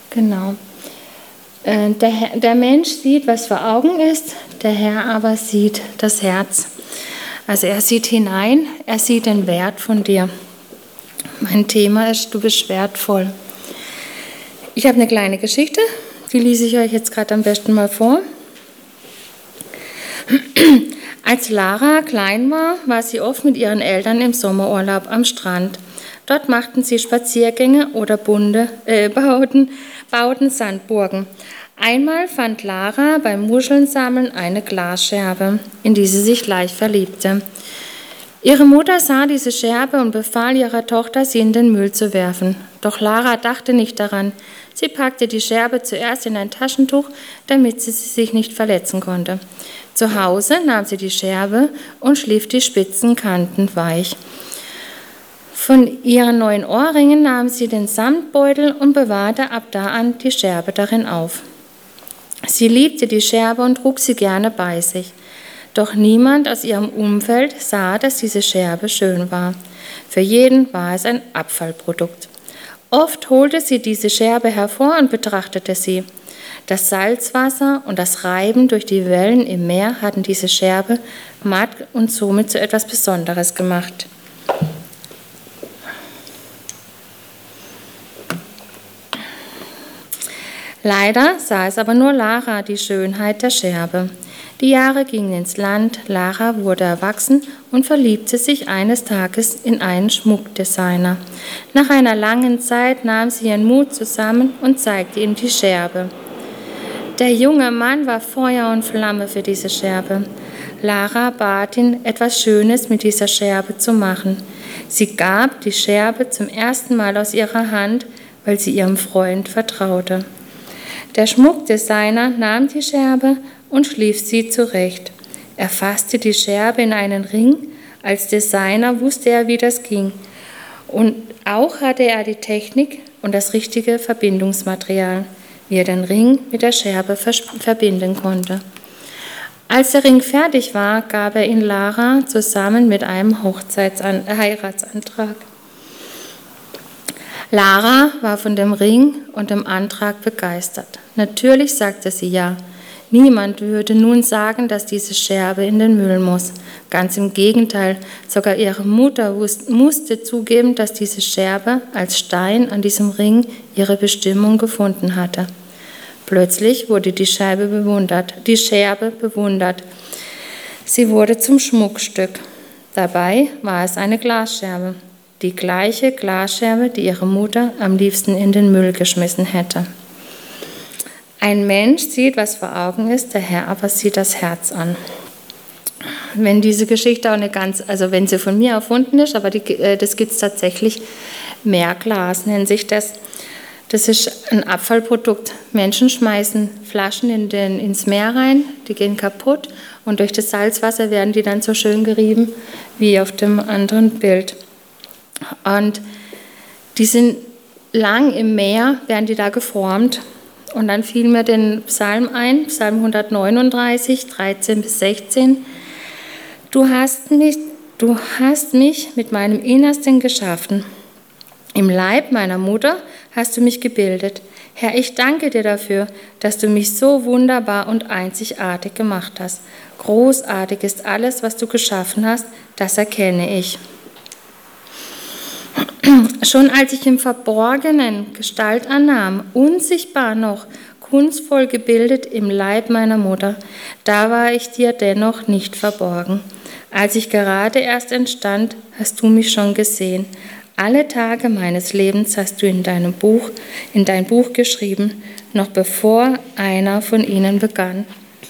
Genau. Der Mensch sieht, was vor Augen ist, der Herr aber sieht das Herz. Also er sieht hinein, er sieht den Wert von dir. Mein Thema ist, du bist wertvoll. Ich habe eine kleine Geschichte, die lese ich euch jetzt gerade am besten mal vor. Als Lara klein war, war sie oft mit ihren Eltern im Sommerurlaub am Strand. Dort machten sie Spaziergänge oder bauten Sandburgen. Einmal fand Lara beim Muschelnsammeln eine Glasscherbe, in die sie sich gleich verliebte. Ihre Mutter sah diese Scherbe und befahl ihrer Tochter, sie in den Müll zu werfen. Doch Lara dachte nicht daran. Sie packte die Scherbe zuerst in ein Taschentuch, damit sie sich nicht verletzen konnte. Zu Hause nahm sie die Scherbe und schliff die spitzen Kanten weich. Von ihren neuen Ohrringen nahm sie den Samtbeutel und bewahrte ab da an die Scherbe darin auf. Sie liebte die Scherbe und trug sie gerne bei sich. Doch niemand aus ihrem Umfeld sah, dass diese Scherbe schön war. Für jeden war es ein Abfallprodukt. Oft holte sie diese Scherbe hervor und betrachtete sie. Das Salzwasser und das Reiben durch die Wellen im Meer hatten diese Scherbe matt und somit zu etwas Besonderes gemacht. Leider sah es aber nur Lara die Schönheit der Scherbe. Die Jahre gingen ins Land, Lara wurde erwachsen und verliebte sich eines Tages in einen Schmuckdesigner. Nach einer langen Zeit nahm sie ihren Mut zusammen und zeigte ihm die Scherbe. Der junge Mann war Feuer und Flamme für diese Scherbe. Lara bat ihn, etwas Schönes mit dieser Scherbe zu machen. Sie gab die Scherbe zum ersten Mal aus ihrer Hand, weil sie ihrem Freund vertraute. Der Schmuckdesigner nahm die Scherbe und schliff sie zurecht. Er fasste die Scherbe in einen Ring. Als Designer wusste er, wie das ging. Und auch hatte er die Technik und das richtige Verbindungsmaterial, wie er den Ring mit der Scherbe verbinden konnte. Als der Ring fertig war, gab er ihn Lara zusammen mit einem Heiratsantrag. Lara war von dem Ring und dem Antrag begeistert. Natürlich sagte sie ja. Niemand würde nun sagen, dass diese Scherbe in den Müll muss. Ganz im Gegenteil, sogar ihre Mutter musste zugeben, dass diese Scherbe als Stein an diesem Ring ihre Bestimmung gefunden hatte. Plötzlich wurde die Scherbe bewundert. Sie wurde zum Schmuckstück. Dabei war es eine Glasscherbe. Die gleiche Glasscherbe, die ihre Mutter am liebsten in den Müll geschmissen hätte. Ein Mensch sieht, was vor Augen ist, der Herr aber sieht das Herz an. Wenn diese Geschichte auch wenn sie von mir erfunden ist, aber das gibt es tatsächlich, Meerglas nennt sich das. Das ist ein Abfallprodukt. Menschen schmeißen Flaschen ins Meer rein, die gehen kaputt und durch das Salzwasser werden die dann so schön gerieben wie auf dem anderen Bild. Und die sind lang im Meer, werden die da geformt. Und dann fiel mir den Psalm ein, Psalm 139, 13 bis 16. Du hast mich mit meinem Innersten geschaffen. Im Leib meiner Mutter hast du mich gebildet. Herr, ich danke dir dafür, dass du mich so wunderbar und einzigartig gemacht hast. Großartig ist alles, was du geschaffen hast, das erkenne ich. Schon als ich im Verborgenen Gestalt annahm, unsichtbar noch, kunstvoll gebildet im Leib meiner Mutter, da war ich dir dennoch nicht verborgen. Als ich gerade erst entstand, hast du mich schon gesehen. Alle Tage meines Lebens hast du in dein Buch geschrieben, noch bevor einer von ihnen begann.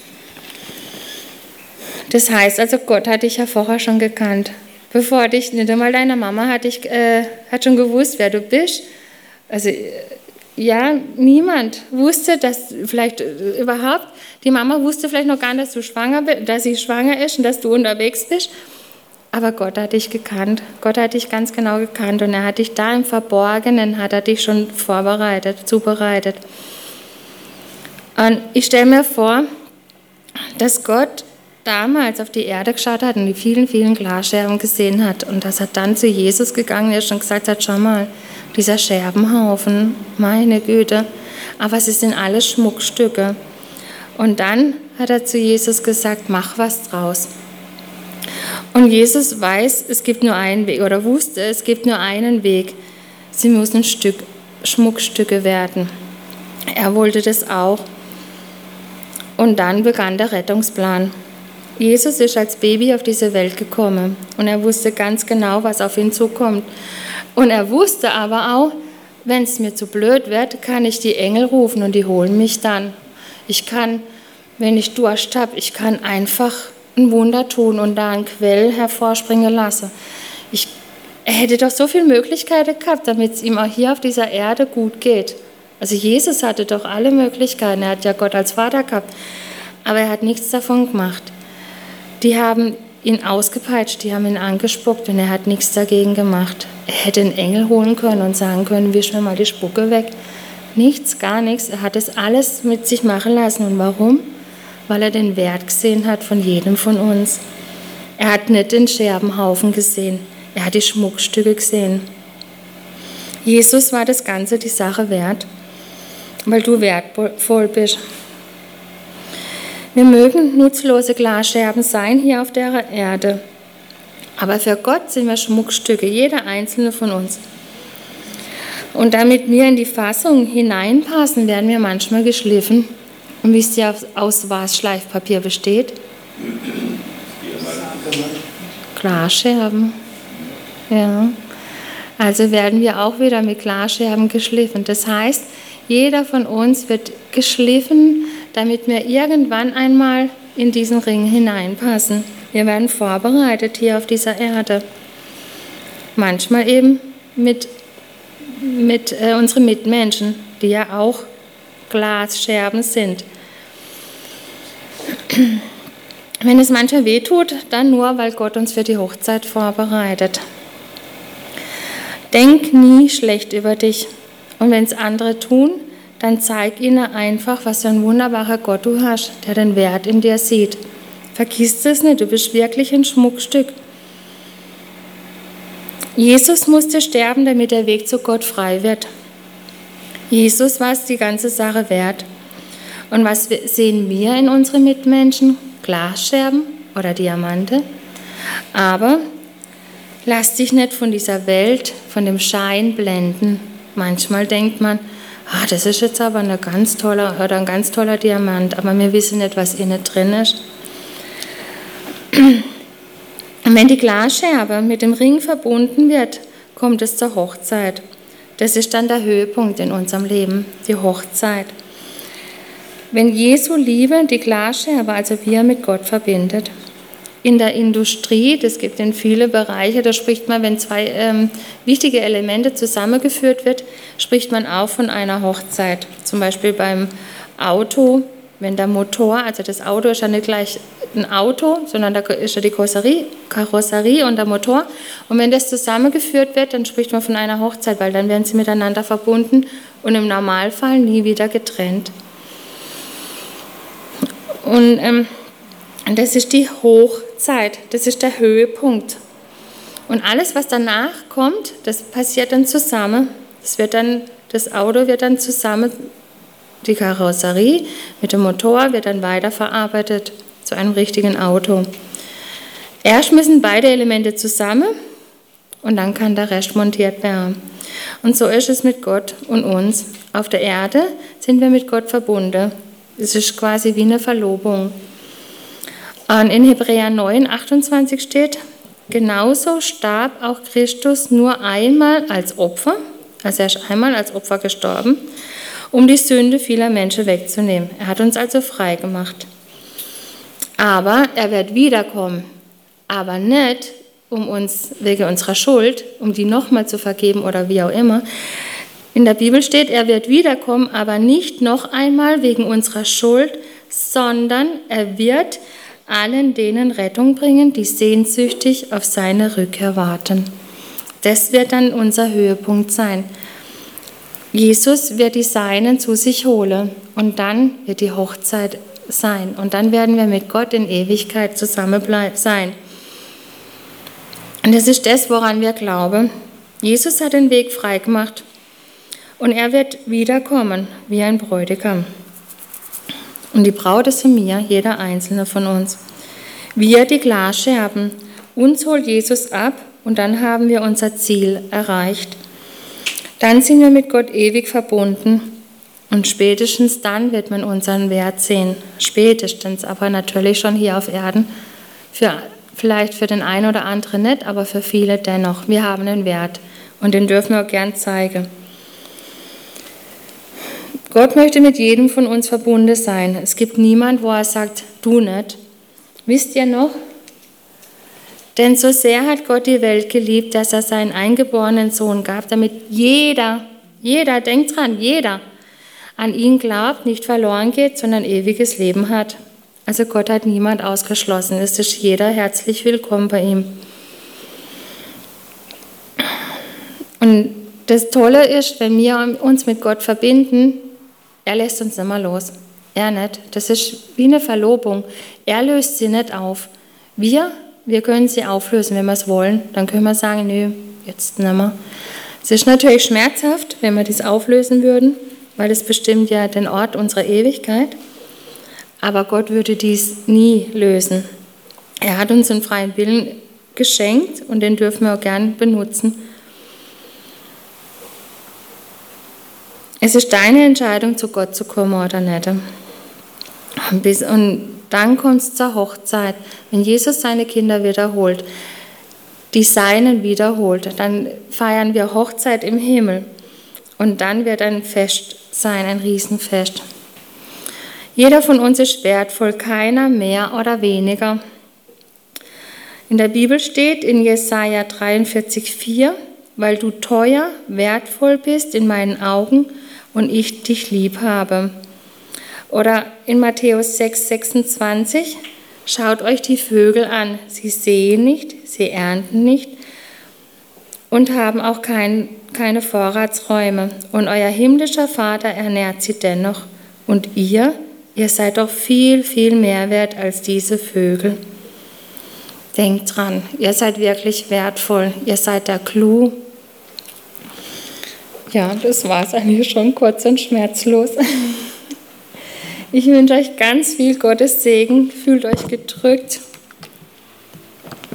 Das heißt also, Gott hat dich ja vorher schon gekannt. Bevor dich, nicht einmal deine Mama hat schon gewusst, wer du bist. Also ja, niemand wusste, dass vielleicht überhaupt, die Mama wusste vielleicht noch gar nicht, dass sie schwanger ist und dass du unterwegs bist. Aber Gott hat dich gekannt. Gott hat dich ganz genau gekannt und er hat dich da im Verborgenen, hat er dich schon zubereitet. Und ich stelle mir vor, dass Gott damals auf die Erde geschaut hat und die vielen, vielen Glasscherben gesehen hat und dass er dann zu Jesus gegangen ist und gesagt hat, schau mal, dieser Scherbenhaufen, meine Güte, aber sie sind alles Schmuckstücke. Und dann hat er zu Jesus gesagt, mach was draus. Und Jesus weiß, es gibt nur einen Weg, oder wusste, es gibt nur einen Weg. Sie müssen Schmuckstücke werden. Er wollte das auch. Und dann begann der Rettungsplan. Jesus ist als Baby auf diese Welt gekommen und er wusste ganz genau, was auf ihn zukommt. Und er wusste aber auch, wenn es mir zu blöd wird, kann ich die Engel rufen und die holen mich dann. Ich kann, wenn ich Durst habe, ich kann einfach ein Wunder tun und da einen Quell hervorspringen lassen. Er hätte doch so viele Möglichkeiten gehabt, damit es ihm auch hier auf dieser Erde gut geht. Also Jesus hatte doch alle Möglichkeiten, er hat ja Gott als Vater gehabt, aber er hat nichts davon gemacht. Die haben ihn ausgepeitscht, die haben ihn angespuckt und er hat nichts dagegen gemacht. Er hätte einen Engel holen können und sagen können, wisch mir mal die Spucke weg. Nichts, gar nichts. Er hat das alles mit sich machen lassen. Und warum? Weil er den Wert gesehen hat von jedem von uns. Er hat nicht den Scherbenhaufen gesehen, er hat die Schmuckstücke gesehen. Jesus war das Ganze die Sache wert, weil du wertvoll bist. Wir mögen nutzlose Glasscherben sein hier auf der Erde, aber für Gott sind wir Schmuckstücke, jeder einzelne von uns. Und damit wir in die Fassung hineinpassen, werden wir manchmal geschliffen. Und wisst ihr, aus was Schleifpapier besteht? Glasscherben. Ja. Also werden wir auch wieder mit Glasscherben geschliffen. Das heißt, jeder von uns wird geschliffen, damit wir irgendwann einmal in diesen Ring hineinpassen. Wir werden vorbereitet hier auf dieser Erde. Manchmal eben mit unseren Mitmenschen, die ja auch Glasscherben sind. Wenn es manchmal wehtut, dann nur, weil Gott uns für die Hochzeit vorbereitet. Denk nie schlecht über dich. Und wenn es andere tun, dann zeig ihnen einfach, was für ein wunderbarer Gott du hast, der den Wert in dir sieht. Vergiss es nicht, du bist wirklich ein Schmuckstück. Jesus musste sterben, damit der Weg zu Gott frei wird. Jesus war es die ganze Sache wert. Und was sehen wir in unseren Mitmenschen? Glasscherben oder Diamante? Aber lass dich nicht von dieser Welt, von dem Schein blenden. Manchmal denkt man, das ist jetzt aber ein ganz toller Diamant, aber wir wissen nicht, was innen drin ist. Und wenn die Glasscherbe mit dem Ring verbunden wird, kommt es zur Hochzeit. Das ist dann der Höhepunkt in unserem Leben, die Hochzeit. Wenn Jesu Liebe die Glasscherbe, also wir, mit Gott verbindet. In der Industrie, das gibt in viele Bereiche, da spricht man, wenn zwei wichtige Elemente zusammengeführt wird, spricht man auch von einer Hochzeit. Zum Beispiel beim Auto, wenn der Motor, also das Auto ist ja nicht gleich ein Auto, sondern da ist ja die Karosserie und der Motor. Und wenn das zusammengeführt wird, dann spricht man von einer Hochzeit, weil dann werden sie miteinander verbunden und im Normalfall nie wieder getrennt. Und das ist die Hochzeit, das ist der Höhepunkt. Und alles, was danach kommt, das passiert dann zusammen. Das Auto wird dann zusammen, die Karosserie mit dem Motor wird dann weiterverarbeitet zu einem richtigen Auto. Erst müssen beide Elemente zusammen und dann kann der Rest montiert werden. Und so ist es mit Gott und uns. Auf der Erde sind wir mit Gott verbunden. Es ist quasi wie eine Verlobung. Und in Hebräer 9, 28 steht, genauso starb auch Christus nur einmal als Opfer, also er ist einmal als Opfer gestorben, um die Sünde vieler Menschen wegzunehmen. Er hat uns also frei gemacht. Aber er wird wiederkommen, aber nicht um uns wegen unserer Schuld, um die nochmal zu vergeben oder wie auch immer. In der Bibel steht, er wird wiederkommen, aber nicht noch einmal wegen unserer Schuld, sondern er wird allen denen Rettung bringen, die sehnsüchtig auf seine Rückkehr warten. Das wird dann unser Höhepunkt sein. Jesus wird die Seinen zu sich holen und dann wird die Hochzeit sein. Und dann werden wir mit Gott in Ewigkeit zusammen sein. Und das ist das, woran wir glauben. Jesus hat den Weg frei gemacht. Und er wird wiederkommen wie ein Bräutigam. Und die Braut ist in mir, jeder einzelne von uns. Wir, die Glasscherben. Uns holt Jesus ab und dann haben wir unser Ziel erreicht. Dann sind wir mit Gott ewig verbunden und spätestens dann wird man unseren Wert sehen. Spätestens, aber natürlich schon hier auf Erden. Vielleicht für den einen oder anderen nicht, aber für viele dennoch. Wir haben einen Wert und den dürfen wir auch gern zeigen. Gott möchte mit jedem von uns verbunden sein. Es gibt niemand, wo er sagt, du nicht. Wisst ihr noch? Denn so sehr hat Gott die Welt geliebt, dass er seinen eingeborenen Sohn gab, damit jeder, denkt dran, jeder an ihn glaubt, nicht verloren geht, sondern ewiges Leben hat. Also Gott hat niemand ausgeschlossen. Es ist jeder herzlich willkommen bei ihm. Und das Tolle ist, wenn wir uns mit Gott verbinden, er lässt uns nicht mehr los. Er nicht. Das ist wie eine Verlobung. Er löst sie nicht auf. Wir können sie auflösen, wenn wir es wollen. Dann können wir sagen, nö, jetzt nicht mehr. Es ist natürlich schmerzhaft, wenn wir das auflösen würden, weil es bestimmt ja den Ort unserer Ewigkeit. Aber Gott würde dies nie lösen. Er hat uns einen freien Willen geschenkt und den dürfen wir auch gern benutzen. Es ist deine Entscheidung, zu Gott zu kommen oder nicht. Und dann kommt es zur Hochzeit. Wenn Jesus seine Kinder wiederholt, die Seinen wiederholt, dann feiern wir Hochzeit im Himmel. Und dann wird ein Fest sein, ein Riesenfest. Jeder von uns ist wertvoll, keiner mehr oder weniger. In der Bibel steht in Jesaja 43,4, weil du teuer, wertvoll bist in meinen Augen und ich dich lieb habe. Oder in Matthäus 6,26, schaut euch die Vögel an, sie säen nicht, sie ernten nicht und haben auch keine Vorratsräume. Und euer himmlischer Vater ernährt sie dennoch. Und ihr seid doch viel, viel mehr wert als diese Vögel. Denkt dran, ihr seid wirklich wertvoll, ihr seid der Clou. Ja, das war es eigentlich schon kurz und schmerzlos. Ich wünsche euch ganz viel Gottes Segen, fühlt euch gedrückt